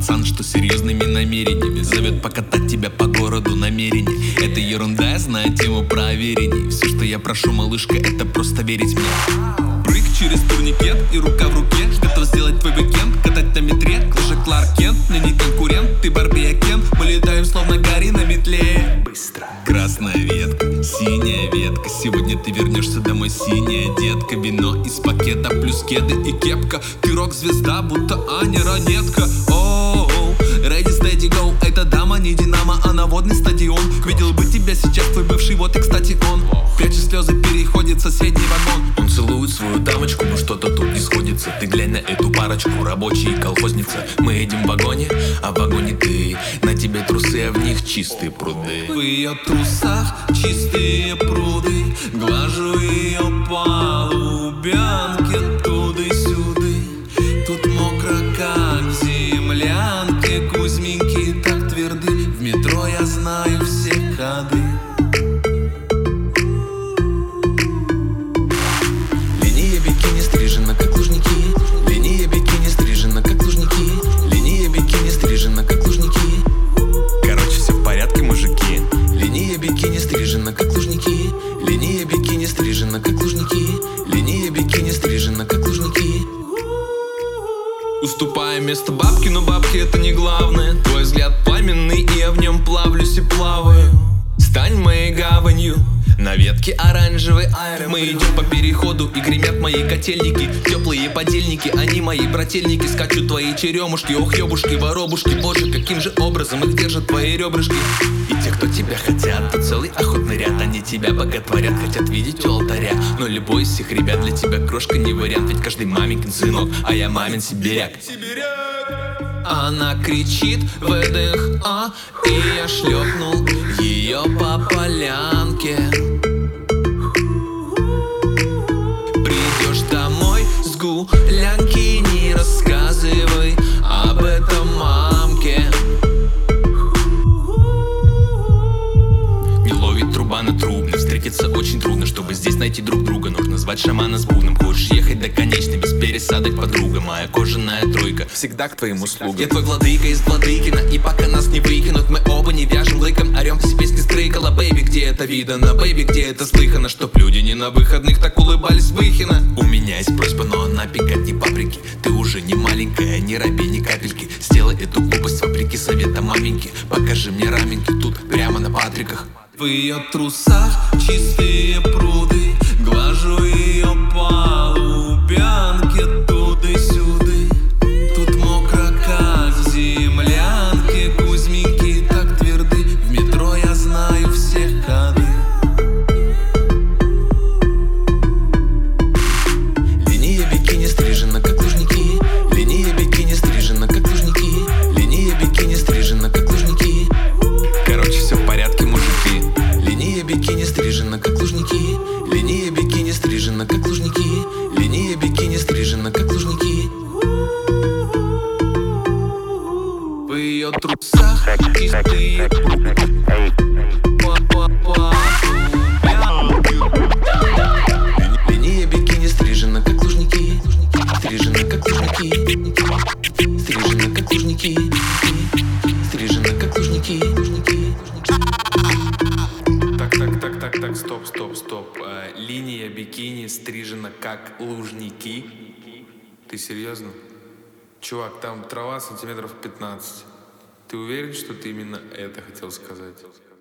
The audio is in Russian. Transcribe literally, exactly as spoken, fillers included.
пацан, что серьезными намерениями зовет покатать тебя по городу намерение. Это ерунда, я знаю тему проверений. Все, что я прошу, малышка, это просто верить мне. Прыг через турникет и рука в руке. Готов сделать твой уикенд, катать на метре. Лжа Кларк Кент, мне не конкурент. Ты Барби, я Кен, мы летаем словно Гарри на метле. Быстро. Красная ветка, синяя ветка. Сегодня ты вернешься домой, синяя детка. Вино из пакета плюс кеды и кепка. Ты рок-звезда, будто Аня Ранетка. Оу, ready, steady, go. Эта дама не динамо, а наводный стадион. Видел бы тебя сейчас твой бывший, вот и кстати он. Пряча слезы, переходит в соседний вагон. Он целует свою дамочку, но что-то тут не сходится. Ты глянь на эту парочку, рабочий и колхозница. Мы едем в вагоне, а в вагоне ты. На тебе трусы, а в них чистые пруды. В ее трусах чистые пруды. Глажу ее по лубянке туды-сюды. Тут мокро, как в землянке. Кузьминки так тверды. В метро я знаю все ходы. Линия бикини стрижена, как лужники. Линия бикини стрижена, как лужники. Линия бикини стрижена, как лужники. Короче, все в порядке, мужики. Линия бикини стрижена, как лужники. Линия бикини стрижена, как лужники. Линия бикини стрижена, как лужники. Уступая место бабки, но бабки это не главное. Твой взгляд пламенный, и я в нем плавлюсь и плаваю. Стань моей гаванью. На ветке оранжевый аэро. Мы идем по переходу, и гремят мои котельники. Теплые подельники, они мои брательники. Скачут твои черемушки, ох, ёбушки, воробушки. Боже, каким же образом их держат твои ребрышки. И те, кто тебя хотят, то целый охотный ряд. Они тебя боготворят, хотят видеть у алтаря. Но любой из всех ребят для тебя крошка не вариант. Ведь каждый маменькин сынок, а я мамин сибиряк. Она кричит выдох, а, и я шлепнул ее по полянке. Придешь домой с гулянки, не рассказывай об этом мамке. Не ловит труба на трубно, встретиться очень трудно. Чтобы здесь найти друг друга, нужно звать шамана с бубном. Хочешь ехать до конечной, без пересадок, подруга. Моя кожаная тройка всегда к твоим услугам. Я твой владыка из Владыкина, и пока нас не выкинут, мы оба не вяжем лыком. Орем все песни стрыкала. Бэйби, где это видано? Бэйби, где это слыхано? Чтоб люди не на выходных так улыбались Выхина. У меня есть просьба, но она пикать не паприки. Ты уже не маленькая, не робей ни капельки. Сделай эту глупость вопреки советам маменьки. Покажи мне раменки тут, прямо на Патриках. В ее трусах чистые пруды. Глажу ее по лубянке туды-сюды. Тут мокро, как в землянке. Кузьминки так тверды. В метро я знаю все ходы. Линия бикини стрижена, как лужники. Линия бикини стрижена, как лужники. Линия бикини стрижена, как лужники. Короче, все в порядке, мужики. Линия бикини стрижена, как лужники. Линия бикини стрижена, как лужники. Линия бикини стрижена, как лужники. В ее трусах чистые пруды. Линия бикини стрижена, как лужники. Стрижена, как лужники. Стрижена, как лужники. Стрижена, как лужники. Так, так, так, так, так, стоп, стоп, стоп. А, линия бикини стрижена, как лужники. Ты серьезно? Чувак, там трава сантиметров пятнадцать. Ты уверен, что ты именно это хотел сказать?